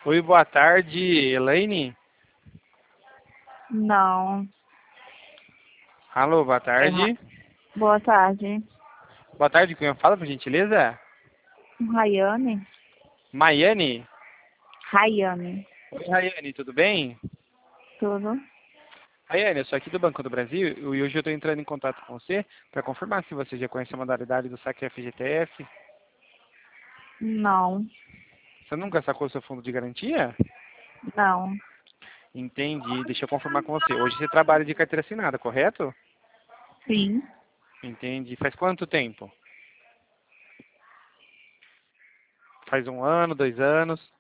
Oi, boa tarde, Elaine. Não. Alô, boa É tarde. Boa tarde. Boa tarde, quem fala, por gentileza? Rayane? Maiane? Rayane. Oi, Rayane, tudo bem? Tudo? Rayane, eu sou aqui do Banco do Brasil e hoje eu estou entrando em contato com você para confirmar se você já conhece a modalidade do saque FGTS. Não. Você nunca sacou seu fundo de garantia? Não. Entendi, deixa eu confirmar com você. Hoje você trabalha de carteira assinada, correto? Sim. Entendi. Faz quanto tempo? Faz um ano, 2 anos?